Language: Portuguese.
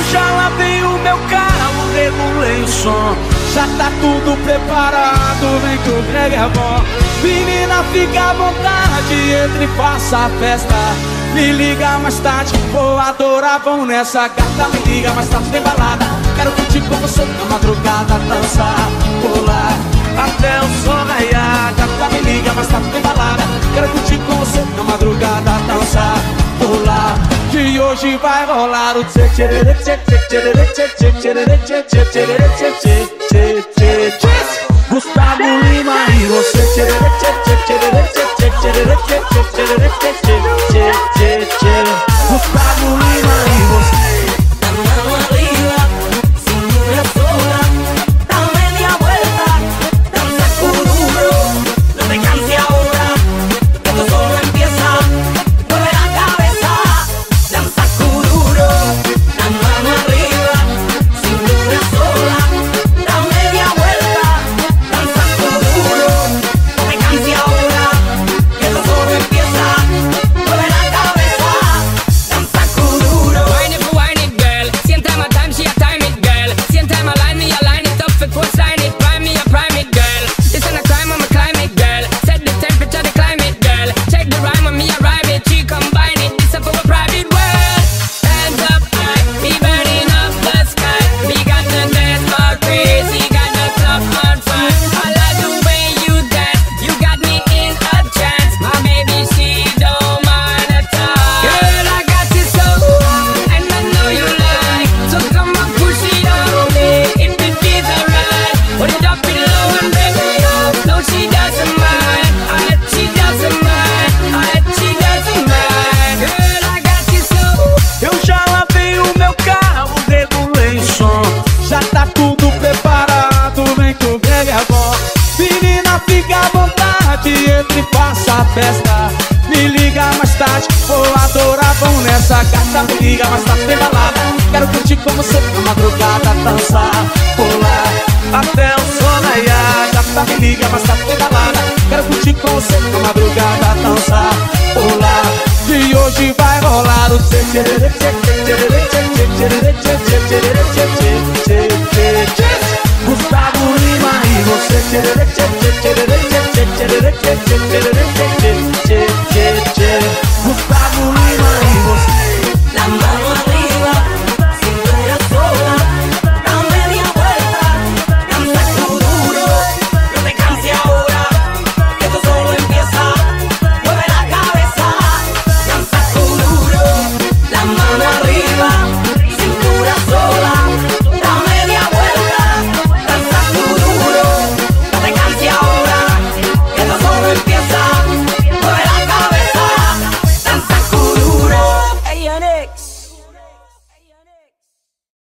já lavei o meu carro, regulei o som. Já tá tudo preparado, vem que o Greg é bom. Menina, fica à vontade, entre e faça a festa. Me liga mais tarde, vou adorar, vão nessa gata. Me liga mais tarde, tem balada. Quero curtir com você na madrugada, dançar, pular até o sol raiar. Gata, me liga mais tarde, tem balada. Quero curtir com você na madrugada, dançar, pular. Que hoje vai rolar o tchê tchê tchê tchê tchê tchê tchê tchê tchê tchê tchê tchê. Gustavo Lima e você tchê tchê tchê tchê tchê tchê tchê tchê tchê tchê tchê. Gustavo Lima e você. Mano arriba, cintura sola, da media vuelta, danza cururo, no te canses ahora, que esto solo empieza, mueve la cabeza, danza cururo, la mano arriba, cintura sola, da media vuelta, danza cururo, no te canses ahora, que esto solo empieza, mueve la cabeza, danza cururo. Wine it, girl. Same time I time, she a time it, girl. Same time I line me, I line it up for coastline it. Prime me, I prime it, girl. This ain't a crime, I'm a climate, girl. Set the temperature, the climate, girl. Check the rhyme on me, I rhyme it. She combine it, this up for a private world. Hands up high, we burning up the sky. We got the dance for crazy, got the club on fire. I like the way you dance, you got me in a trance. My baby, she don't mind at all. Girl, I got you so, and I know you like. So come on, push it on me, if the beats are right. Put it up below and bring it up. No, she doesn't mind, she doesn't mind, she doesn't mind. Girl, I got you so. Eu já lavei o meu carro, regulei o som. Já tá tudo preparado, vem que o Greg é bom. Menina, fica à vontade, entre e faça a festa. Me liga mais tarde, vou adorar, vão nessa gata. Me liga mais tarde, tem balada. Quero curtir com você na madrugada, dançar, pular até o sol raiar. Gata, me liga mais tarde, tem balada. Quero curtir com você na madrugada, dançar, pular. Que hoje vai rolar o tchê tchê tchê tchê tchê tchê tchê tchê tchê. Gustavo Lima e você tchê tchê tchê tchê tchê tchê tchê tchê.